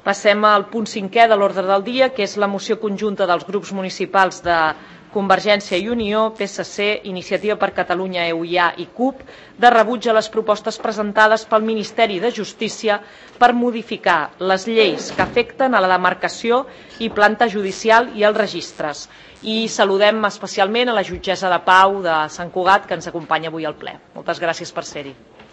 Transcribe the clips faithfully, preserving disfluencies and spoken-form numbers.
Passem al punt cinquè de l'ordre del dia, que és la moció conjunta dels grups municipals de Convergència i Unió, P S C, Iniciativa per Catalunya, E U I A i C U P, de rebuig a les propostes presentades pel Ministeri de Justícia per modificar les lleis que afecten a la demarcació i planta judicial i els registres. I saludem especialment a la jutgessa de pau de Sant Cugat, que ens acompanya avui al ple. Moltes gràcies per ser-hi.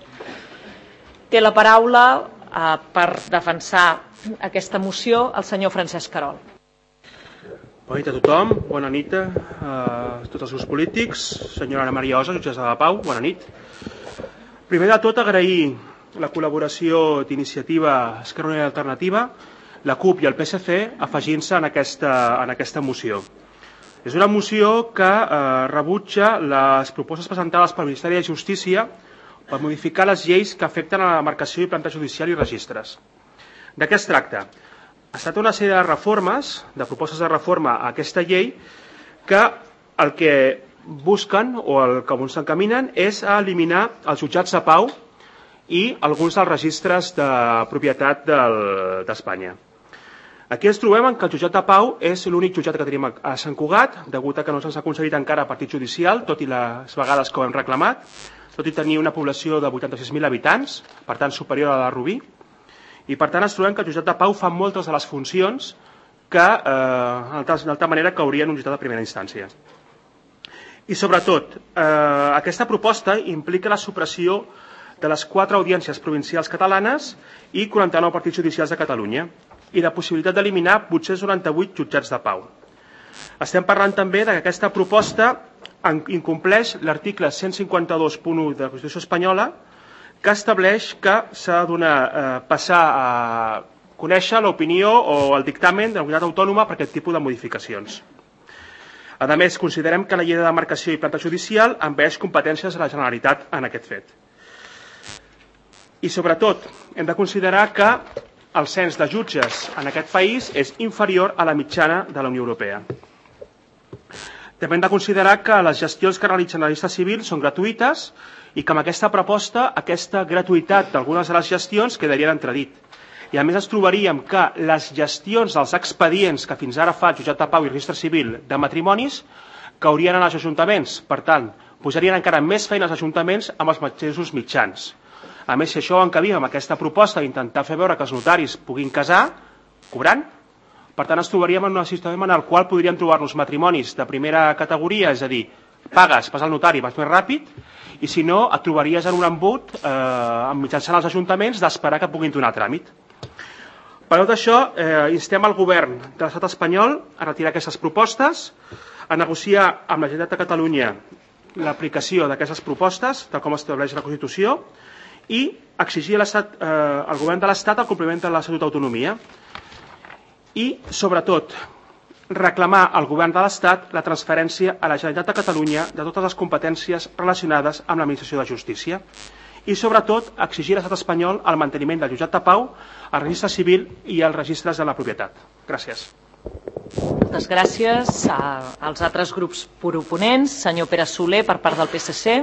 Té la paraula eh, per defensar aquesta moció el senyor Francesc Querol. Bona nit a tothom, bona nit a tots els grups polítics, senyora Ana Maria Osa, jutgessa de pau, bona nit. Primer de tot, agrair la col·laboració d'Iniciativa Esquerra Unida i Alternativa, la C U P i el P S C afegint-se en aquesta, en aquesta moció. És una moció que eh, rebutja les propostes presentades pel Ministeri de Justícia per modificar les lleis que afecten a la demarcació i planta judicial i registres. De què es tracta? Ha estat una sèrie de reformes, de propostes de reforma a aquesta llei, que el que busquen o el que ens encaminen és a eliminar els jutjats de pau i alguns dels registres de propietat d'Espanya. Aquí ens trobem que el jutjat de pau és l'únic jutjat que tenim a Sant Cugat, degut a que no se'ns ha concedit encara partit judicial, tot i les vegades que ho hem reclamat, tot i tenir una població de vuitanta-sis mil habitants, per tant superior a la de Rubí, i per tant ens trobem que el jutjat de pau fa moltes de les funcions que eh, d'altra manera que haurien un jutjat de primera instància. I sobretot, eh, aquesta proposta implica la supressió de les quatre audiències provincials catalanes i quaranta-nou partits judicials de Catalunya i la possibilitat d'eliminar vuit-cents noranta-vuit jutjats de pau. Estem parlant també que aquesta proposta incompleix l'article cent cinquanta-dos punt u de la Constitució espanyola, que estableix que s'ha de eh, passar a conèixer l'opinió o el dictamen de la comunitat autònoma per aquest tipus de modificacions. A més, considerem que la llei de demarcació i planta judicial envaeix competències de la Generalitat en aquest fet. I sobretot, hem de considerar que el cens de jutges en aquest país és inferior a la mitjana de la Unió Europea. També hem de considerar que les gestions que realitzen la llista civil són gratuïtes i que amb aquesta proposta, aquesta gratuïtat d'algunes de les gestions quedaria en entredit. I a més ens trobaríem que les gestions dels expedients que fins ara fa el jutjat de pau i registre civil de matrimonis caurien als ajuntaments. Per tant, posarien encara més feina als ajuntaments amb els mateixos mitjans. A més, si això ho encabim amb aquesta proposta d'intentar fer veure que els notaris puguin casar, cobrant, per tant ens trobaríem en un sistema en el qual podríem trobar-nos matrimonis de primera categoria, és a dir, pagues, vas al notari, vas més ràpid, i si no, et trobaries en un embut eh, mitjançant els ajuntaments d'esperar que puguin donar tràmit. Per tot això, eh, instem al govern de l'estat espanyol a retirar aquestes propostes, a negociar amb la Generalitat de Catalunya l'aplicació d'aquestes propostes, tal com estableix la Constitució, i exigir a eh, al govern de l'Estat el compliment de l'Estatut d'autonomia. I, sobretot, reclamar al govern de l'Estat la transferència a la Generalitat de Catalunya de totes les competències relacionades amb l'administració de justícia i, sobretot, exigir a l'estat espanyol el manteniment del jutjat de pau, el registre civil i els registres de la propietat. Gràcies. Moltes gràcies als altres grups proponents. Senyor Pere Soler, per part del P S C.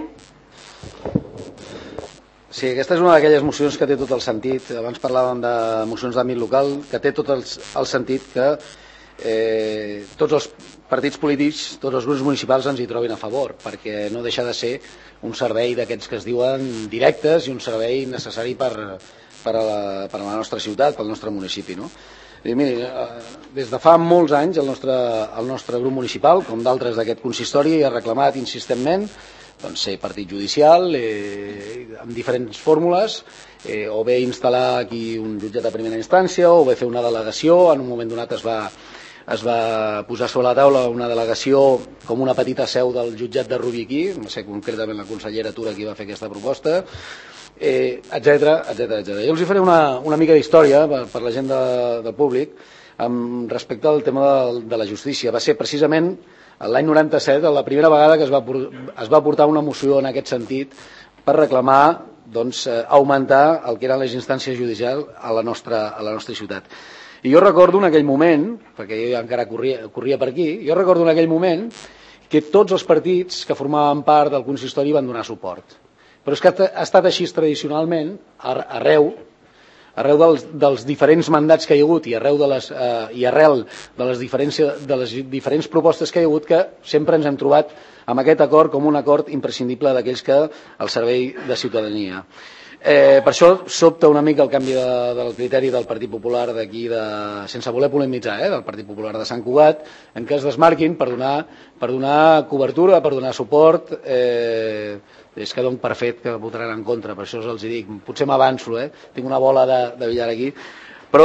Sí, aquesta és una d'aquelles mocions que té tot el sentit. Abans parlàvem de mocions d'àmbit local, que té tot el, el sentit que eh, tots els partits polítics, tots els grups municipals ens hi trobin a favor, perquè no deixa de ser un servei d'aquests que es diuen directes i un servei necessari per, per, a, la, per a la nostra ciutat, pel nostre municipi. No? I, miri, des de fa molts anys el nostre, el nostre grup municipal, com d'altres d'aquest consistori, ha reclamat insistentment doncs, ser partit judicial eh, amb diferents fórmules, eh, o bé instal·lar aquí un jutjat de primera instància, o bé fer una delegació. En un moment donat es va, es va posar sobre la taula una delegació com una petita seu del jutjat de Rubí aquí, no sé concretament la consellera Tura qui va fer aquesta proposta, eh, etcètera, etcètera, etcètera. Jo els faré una, una mica d'història per, per la gent de, del públic amb respecte al tema de, de la justícia. Va ser precisament l'any noranta-set, la primera vegada que es va, es va portar una moció en aquest sentit per reclamar doncs, augmentar el que eren les instàncies judicials a la nostra, a la nostra ciutat. I jo recordo en aquell moment, perquè jo encara corria, corria per aquí, jo recordo en aquell moment que tots els partits que formaven part del consistori van donar suport. Però és que ha estat així tradicionalment arreu arreu dels, dels diferents mandats que hi ha hagut i, arreu de les, eh, i arrel de les, diferents, de les diferents propostes que hi ha hagut, que sempre ens hem trobat amb aquest acord com un acord imprescindible d'aquells que al servei de ciutadania. Eh, per això sobta una mica el canvi de, del criteri del Partit Popular d'aquí, de, sense voler polemitzar, eh, del Partit Popular de Sant Cugat, en què es desmarquin per donar, per donar cobertura, per donar suport. Eh, és que dono per fet que votaran en contra, per això els dic, potser m'avanço, eh, tinc una bola de, de billar aquí, però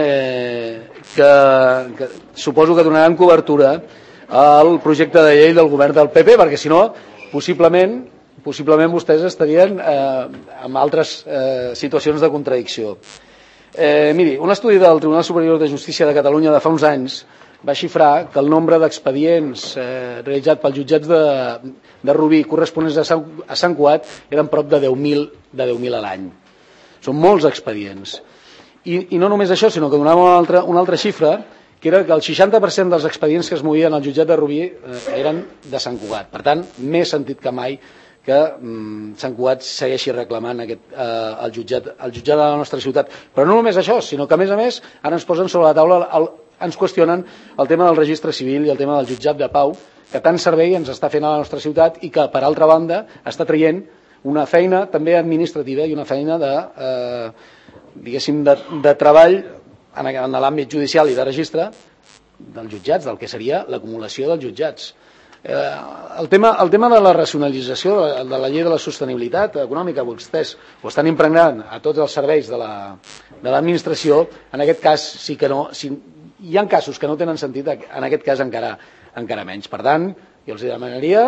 eh, que, que suposo que donaran cobertura al projecte de llei del govern del P P, perquè si no, possiblement possiblement vostès estarien eh, en altres eh, situacions de contradicció. Eh, miri, un estudi del Tribunal Superior de Justícia de Catalunya de fa uns anys va xifrar que el nombre d'expedients eh, realitzats pels jutjats de, de Rubí corresponents a Sant, a Sant Cugat eren prop de deu mil de deu mil a l'any. Són molts expedients. I, I no només això, sinó que donava una altra, una altra xifra, que era que el seixanta per cent dels expedients que es movien al jutjat de Rubí eh, eren de Sant Cugat. Per tant, més sentit que mai que mm, Sant Cugat segueixi reclamant aquest, eh, el, jutjat, el jutjat de la nostra ciutat. Però no només això, sinó que a més a més ara ens posen sobre la taula, el, ens qüestionen el tema del registre civil i el tema del jutjat de pau, que tant servei ens està fent a la nostra ciutat i que, per altra banda, està traient una feina també administrativa i una feina de, eh, diguéssim, de, de treball en, en l'àmbit judicial i de registre dels jutjats, del que seria l'acumulació dels jutjats. El tema, el tema de la racionalització de la llei de la sostenibilitat econòmica, vostès ho estan impregnant a tots els serveis de l'administració, en aquest cas sí que no, si, hi ha casos que no tenen sentit, en aquest cas encara, encara menys. Per tant, jo els demanaria,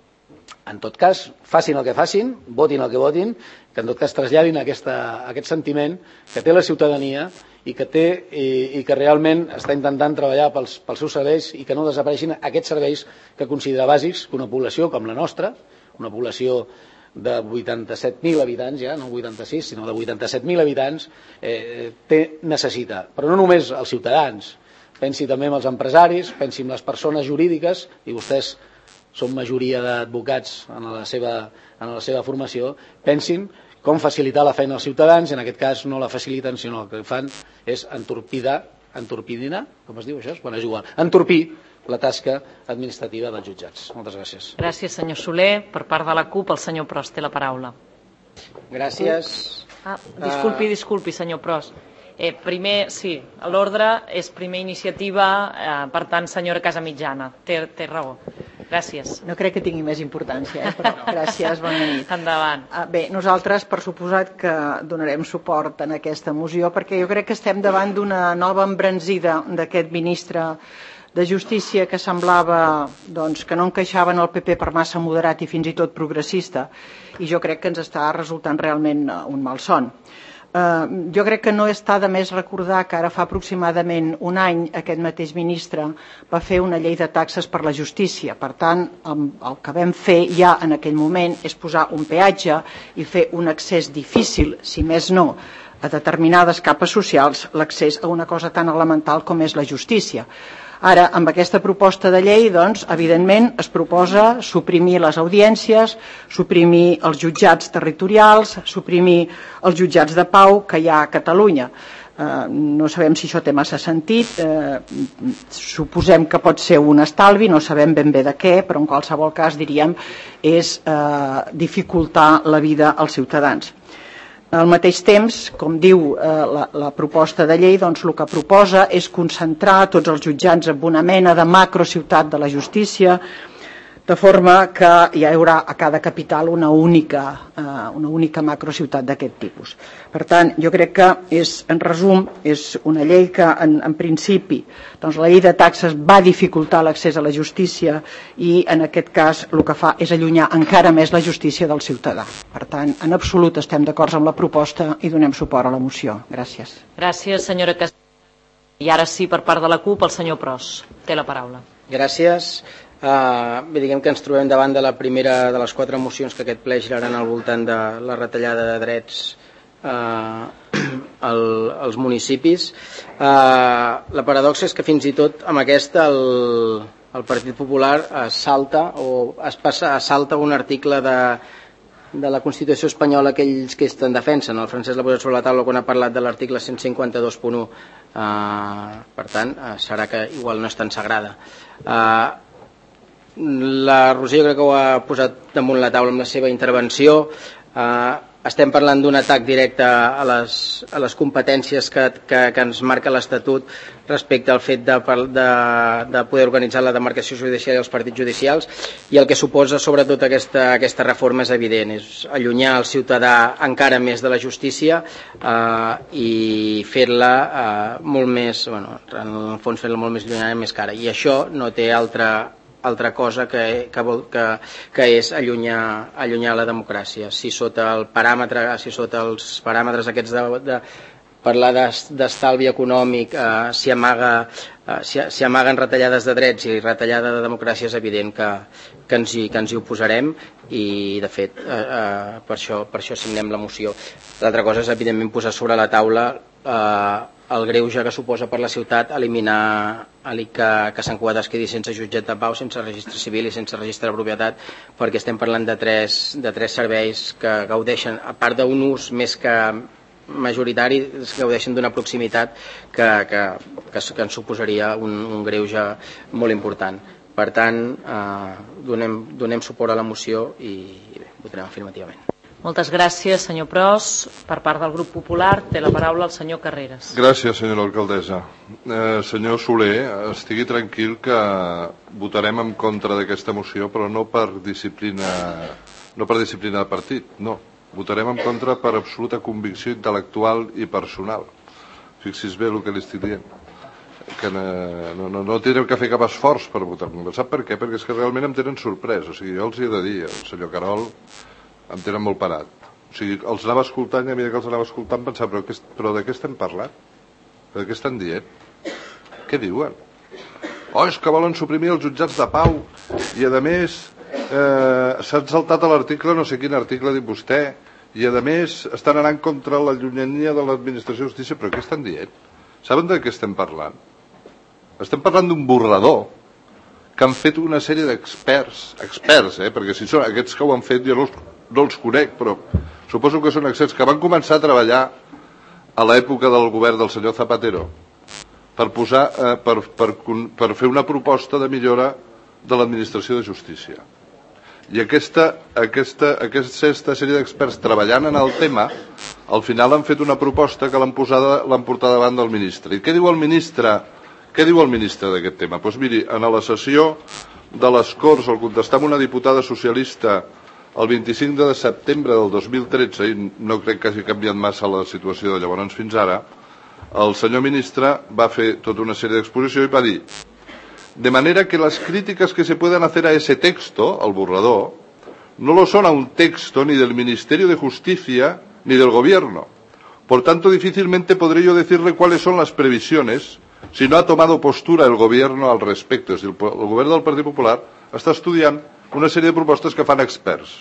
en tot cas, facin el que facin, votin el que votin, que en tot cas traslladin aquesta, aquest sentiment que té la ciutadania i que, té, i, i que realment està intentant treballar pels, pels seus serveis i que no desapareixin aquests serveis que considera bàsics que una població com la nostra, una població de vuitanta-set mil habitants, ja no vuitanta-sis, sinó de vuitanta-set mil habitants, eh, té, necessita. Però no només els ciutadans, pensi també en els empresaris, pensi en les persones jurídiques, i vostès són majoria d'advocats en la seva, en la seva formació, pensin com facilitar la feina als ciutadans, i en aquest cas no la faciliten, sinó el que fan és entorpidar, entorpidina, com es diu això? Quan es juga, entorpir la tasca administrativa dels jutjats. Moltes gràcies. Gràcies, senyor Soler. Per part de la CUP, el senyor Pros té la paraula. Gràcies. Ah, disculpi, disculpi, senyor Pros. Eh, primer, sí, l'ordre és primer iniciativa, eh, per tant, senyora Casamitjana, té, té raó. Gràcies. No crec que tingui més importància, eh? Però gràcies, bona nit. Endavant. Bé, nosaltres, per suposat que donarem suport en aquesta moció, perquè jo crec que estem davant d'una nova embranzida d'aquest ministre de Justícia que semblava doncs, que no encaixava en el P P per massa moderat i fins i tot progressista, i jo crec que ens està resultant realment un malson. Uh, jo crec que no està de més recordar que ara fa aproximadament un any aquest mateix ministre va fer una llei de taxes per la justícia. Per tant, el, el que vam fer ja en aquell moment és posar un peatge i fer un accés difícil, si més no, a determinades capes socials, l'accés a una cosa tan elemental com és la justícia. Ara, amb aquesta proposta de llei, doncs, evidentment, es proposa suprimir les audiències, suprimir els jutjats territorials, suprimir els jutjats de pau que hi ha a Catalunya. Eh, no sabem si això té massa sentit, eh, suposem que pot ser un estalvi, no sabem ben bé de què, però en qualsevol cas, diríem, és eh, dificultar la vida als ciutadans. Al mateix temps, com diu eh, la, la proposta de llei, doncs el que proposa és concentrar tots els jutjats en una mena de macrociutat de la justícia, de forma que hi haurà a cada capital una única, eh, una única macrociutat d'aquest tipus. Per tant, jo crec que, és, en resum, és una llei que, en, en principi, doncs la llei de taxes va dificultar l'accés a la justícia i, en aquest cas, el que fa és allunyar encara més la justícia del ciutadà. Per tant, en absolut estem d'acord amb la proposta i donem suport a la moció. Gràcies. Gràcies, senyora Cas. I ara sí, per part de la CUP, el senyor Pros. Té la paraula. Gràcies. Uh, bé, diguem que ens trobem davant de la primera de les quatre mocions que aquest ple giraran al voltant de la retallada de drets uh, al, als municipis. Uh, la paradoxa és que fins i tot amb aquesta el, el Partit Popular es salta o es passa, es salta un article de, de la Constitució espanyola aquells que estan en defensa. El Francesc l'ha posat sobre la taula quan ha parlat de l'article cent cinquanta-dos punt u. Uh, per tant, uh, serà que igual no és tan sagrada. Uh, la Roser jo crec que ho ha posat damunt la taula amb la seva intervenció. Uh, estem parlant d'un atac directe a les, a les competències que, que, que ens marca l'Estatut respecte al fet de, de, de poder organitzar la demarcació judicial i els partits judicials, i el que suposa sobretot aquesta, aquesta reforma és evident, és allunyar el ciutadà encara més de la justícia eh, i fer-la eh, molt més, bueno, en el fons fer-la molt més llunyana i més cara, i això no té altra altra cosa que, que, vol, que, que és allunyar, allunyar la democràcia. Si sota el paràmetre, si sota els paràmetres aquests de, de parlar d'estalvi econòmic eh, s'hi amaga, eh, s'hi amaguen retallades de drets i retallada de democràcia, és evident que, que, ens, hi, que ens hi oposarem, i de fet eh, eh, per, això, per això signem la moció. L'altra cosa és evidentment posar sobre la taula eh, el greuge que suposa per la ciutat eliminar que, que Sant Cugat es quedi sense jutjat de pau, sense registre civil i sense registre de propietat, perquè estem parlant de tres, de tres serveis que gaudeixen, a part d'un ús més que majoritari, gaudeixen d'una proximitat que, que, que, que ens suposaria un, un greuge molt important. Per tant, eh, donem, donem suport a la moció i, i bé, votarem afirmativament. Moltes gràcies, senyor Pros. Per part del grup popular té la paraula el senyor Carreras. Gràcies, senyora alcaldessa. Eh, senyor Soler, estigui tranquil que votarem en contra d'aquesta moció, però no per disciplina, no per disciplina de partit, no. Votarem en contra per absoluta convicció intel·lectual i personal. Fixis bé el que li estic dient. Que no, no, no tindrem que fer cap esforç per votar. Sap per què? Perquè és que realment em tenen sorprès. O sigui, jo els hi he de dir, el senyor Carol em tenen molt parat. O sigui, els anava escoltant i a mesura que els anava escoltant pensava, però, però de què estem parlant? De què estan dient? Què diuen? Oh, és que volen suprimir els jutjats de pau i a més eh, s'han saltat a l'article, no sé quin article ha dit vostè, i a més estan anant contra la llunyania de l'administració de justícia. Però què estan dient? Saben de què estem parlant? Estem parlant d'un borrador que han fet una sèrie d'experts, experts, eh? Perquè si són aquests que ho han fet jo no els, no els conec, però suposo que són experts que van començar a treballar a l'època del govern del senyor Zapatero per, posar, eh, per, per, per fer una proposta de millora de l'administració de justícia. I aquesta, aquesta, aquesta sèrie d'experts treballant en el tema, al final han fet una proposta que l'han portat davant del ministre. I què diu el ministre? Què diu el ministre d'aquest tema? Doncs miri, en la sessió de les Corts, al contestar amb una diputada socialista el vint-i-cinc de setembre del dos mil tretze, i no crec que hagi canviat massa la situació de llavors fins ara, el senyor ministre va fer tota una sèrie d'exposició i va dir: de manera que las críticas que se puedan hacer a ese texto, al borrador, no lo son a un texto ni del Ministerio de Justicia ni del Gobierno. Por tanto, difícilmente podré yo decirle cuáles son las previsiones si no ha tomado postura el Gobierno al respecto. És a dir, el Govern del Partit Popular està estudiant una sèrie de propostes que fan experts.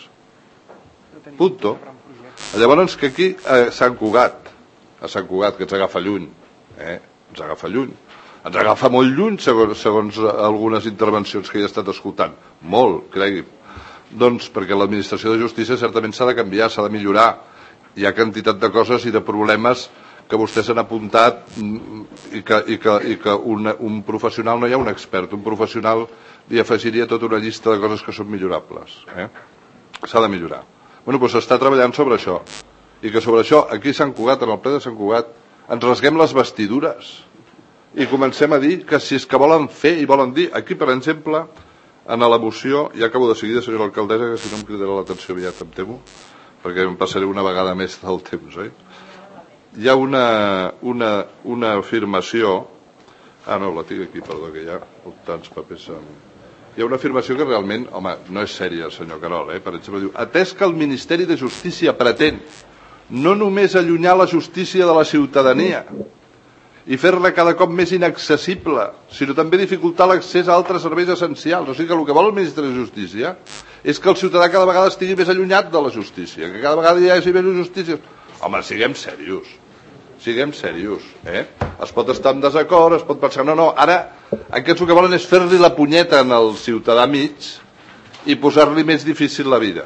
Punto. Llavors que aquí a Sant Cugat, a Sant Cugat, que ens agafa lluny, eh? ens agafa lluny, ens agafa molt lluny segons, segons algunes intervencions que he estat escoltant. Molt, cregui'm. Doncs perquè l'administració de justícia certament s'ha de canviar, s'ha de millorar. Hi ha quantitat de coses i de problemes que vostès han apuntat i que, i que, i que un, un professional, no hi ha un expert, un professional li afegiria tota una llista de coses que són millorables. Eh? S'ha de millorar. Bueno, doncs s'està treballant sobre això. I que sobre això, aquí a Sant Cugat, en el ple de Sant Cugat, ens rasguem les vestidures i comencem a dir que si és que volen fer i volen dir, aquí per exemple, en la moció, ja acabo de seguida, senyora alcaldessa, que si no em cridarà l'atenció aviat, em temo, perquè em passaré una vegada més del temps, oi? Hi ha una, una, una afirmació, ah no, la tinc aquí, perdó, que hi ha tants papers amb... Hi ha una afirmació que realment, home, no és sèria, senyor Carol, eh? Per exemple, diu: atès que el Ministeri de Justícia pretén no només allunyar la justícia de la ciutadania i fer-la cada cop més inaccessible, sinó també dificultar l'accés a altres serveis essencials. O sigui que el que vol el Ministeri de Justícia és que el ciutadà cada vegada estigui més allunyat de la justícia, que cada vegada hi hagi més justícia. Home, siguem serios. Siguem serios, eh? Es pot estar en desacord, es pot pensar, no, no, ara aquests el que volen és fer-li la punyeta al ciutadà mig i posar-li més difícil la vida.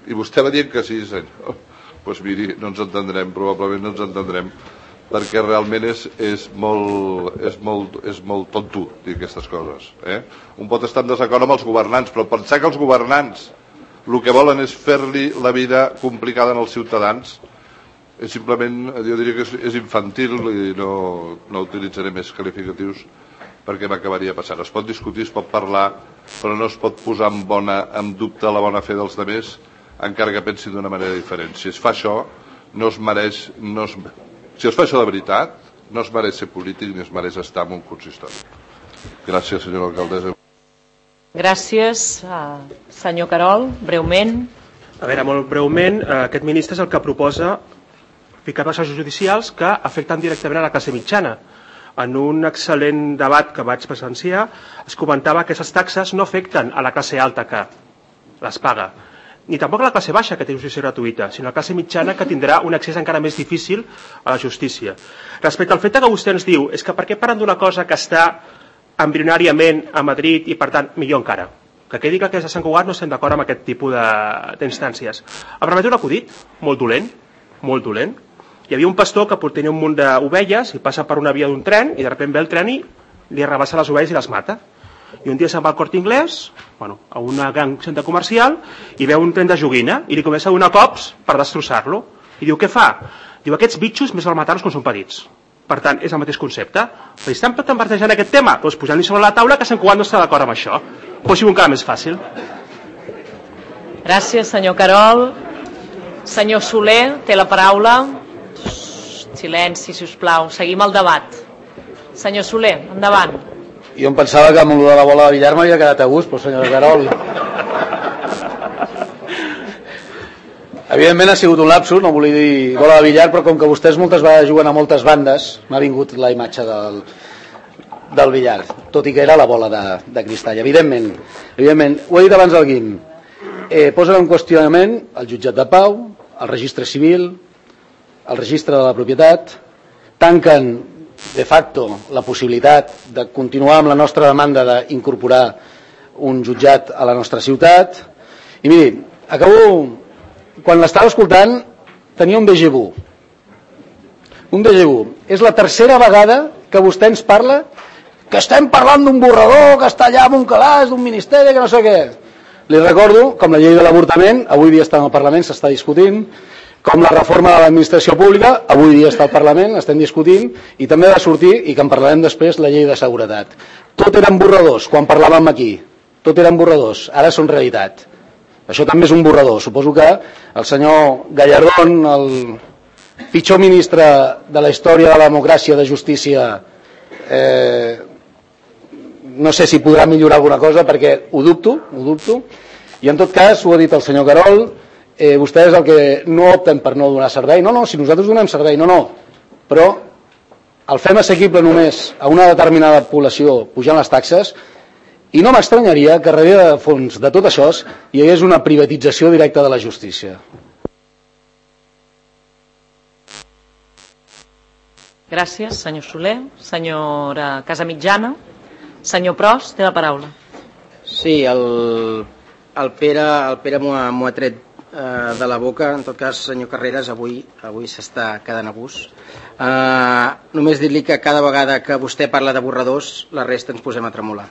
I vostè va dient que sí, senyor. Doncs pues miri, no ens entendrem, probablement no ens entendrem, perquè realment és, és, molt, és, molt, és molt tonto dir aquestes coses. Eh? Un pot estar en desacord amb els governants, però pensar que els governants el que volen és fer-li la vida complicada als ciutadans és simplement, jo diria que és, és infantil i no, no utilitzaré més qualificatius perquè m'acabaria passant. Es pot discutir, es pot parlar, però no es pot posar en, bona, en dubte la bona fe dels altres, encara que pensin d'una manera diferent. Si es fa això, no es mereix... No es, si es fa això de veritat, no es mereix ser polític ni es mereix estar en un consistori. Gràcies, senyora alcaldessa. Gràcies. Senyor Querol, breument. A veure, molt breument, aquest ministre és el que proposa ficar taxes judicials que afecten directament a la classe mitjana. En un excel·lent debat que vaig presenciar es comentava que aquestes taxes no afecten a la classe alta que les paga, ni tampoc a la classe baixa que té justícia gratuïta, sinó a la classe mitjana que tindrà un accés encara més difícil a la justícia. Respecte al fet que vostè ens diu és que per què parlen d'una cosa que està embrionàriament a Madrid i per tant millor encara, que quedi que des de Sant Cugat no estem d'acord amb aquest tipus d'instàncies. Em permeto un acudit molt dolent, molt dolent. Hi havia un pastor que tenia un munt d'ovelles i passa per una via d'un tren i de sobte ve el tren i li arrabassa les ovelles i les mata. I un dia se'n va al Corte Inglés, bueno, a un gran centre comercial, i veu un tren de joguina i li comença a donar cops per destrossar-lo. I diu, què fa? Diu, aquests bitxos més val matar-los quan són petits. Per tant, és el mateix concepte. Si estan plantejant aquest tema, doncs posant-li sobre la taula que Sant Cugat no està d'acord amb això. Posi un encara més fàcil. Gràcies, senyor Querol. Senyor Soler, té la paraula. Silenci, sisplau. Seguim el debat. Senyor Soler, endavant. Jo em pensava que amb el de la bola de billar m'havia quedat a gust, però senyora Querol... Evidentment ha sigut un lapsus, no volia dir bola de billar, però com que vostès moltes vegades juguen a moltes bandes, m'ha vingut la imatge del, del billar, tot i que era la bola de, de cristall. Evidentment, evidentment, ho he dit abans al Guim, eh, posen en qüestionament el jutjat de pau, el registre civil, el registre de la propietat, tanquen de facto la possibilitat de continuar amb la nostra demanda d'incorporar un jutjat a la nostra ciutat. I miri, acabo... Quan l'estava escoltant tenia un déjà vu. Un déjà vu. És la tercera vegada que vostè ens parla que estem parlant d'un borrador que està allà amb un calaix, d'un ministeri, que no sé què. Li recordo, com la llei de l'avortament, avui dia està en el Parlament, s'està discutint, com la reforma de l'administració pública, avui dia està al Parlament, estem discutint, i també va sortir, i que en parlarem després, la llei de seguretat. Tot eren borradors quan parlàvem aquí. Tot eren borradors, ara són realitat. Això també és un borrador. Suposo que el senyor Gallardón, el pitjor ministre de la història de la democràcia, de justícia, eh, no sé si podrà millorar alguna cosa, perquè ho dubto, ho dubto. I en tot cas, ho ha dit el senyor Querol, eh, vostès el que no opten per no donar servei. No, no, si nosaltres donem servei, no, no. Però el fem assequible només a una determinada població pujant les taxes. I no m'estranyaria que darrere de fons de tot això hi hagués una privatització directa de la justícia. Gràcies, senyor Soler. Senyora Casamitjana. Senyor Pros, té la paraula. Sí, el, el Pere, el Pere m'ho ha, ha tret eh, de la boca. En tot cas, senyor Carreras, avui, avui s'està quedant a gust. Eh, només dir-li que cada vegada que vostè parla de borradors, la resta ens posem a tremolar.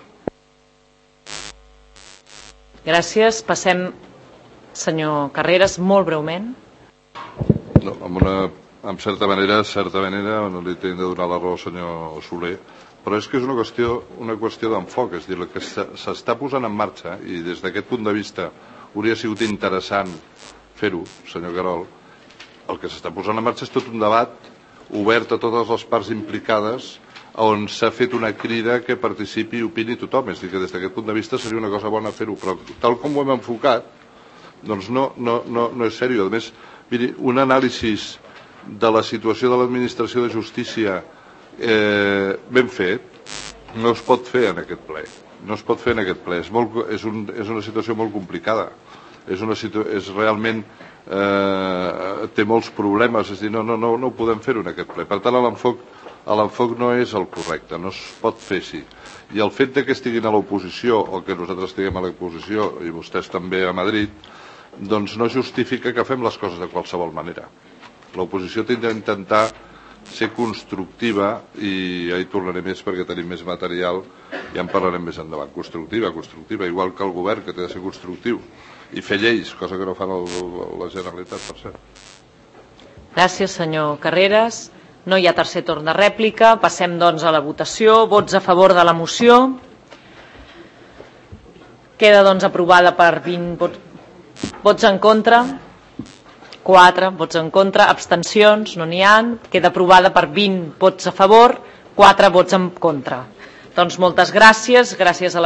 Gràcies. Passem, senyor Carreras, molt breument. No, amb, una, amb certa manera, certa manera, no li tinc de donar la raó al senyor Soler, però és que és una qüestió, una qüestió d'enfoc, és a dir, el que s'està posant en marxa, i des d'aquest punt de vista hauria sigut interessant fer-ho, senyor Querol, el que s'està posant en marxa és tot un debat obert a totes les parts implicades, on s'ha fet una crida que participi i opini tothom. És a dir, que des d'aquest punt de vista seria una cosa bona fer-ho, però tal com ho hem enfocat, doncs no, no, no, no és seriós. A més, miri, un anàlisi de la situació de l'administració de justícia eh, ben fet no es pot fer en aquest ple. No es pot fer en aquest ple. És, molt, és, un, és una situació molt complicada. És, una situ, és realment... Eh, té molts problemes. És a dir, no, no, no, no ho podem fer-ho en aquest ple. Per tant, l'enfoc l'enfoc no és el correcte, no es pot fer així. I el fet de que estiguin a l'oposició o que nosaltres estiguem a l'oposició i vostès també a Madrid doncs no justifica que fem les coses de qualsevol manera. L'oposició tindrà d'intentar ser constructiva, i ja hi tornaré més perquè tenim més material, ja en parlarem més endavant. Constructiva, constructiva, igual que el govern, que té de ser constructiu, i fer lleis, cosa que no fan el, la Generalitat, per cert. Gràcies, senyor Carreras. No hi ha tercer torn de rèplica. Passem, doncs, a la votació. Vots a favor de la moció. Queda, doncs, aprovada per vint vots, vots en contra. quatre vots en contra. Abstencions, no n'hi ha. Queda aprovada per vint vots a favor, quatre vots en contra. Doncs moltes gràcies. Gràcies a la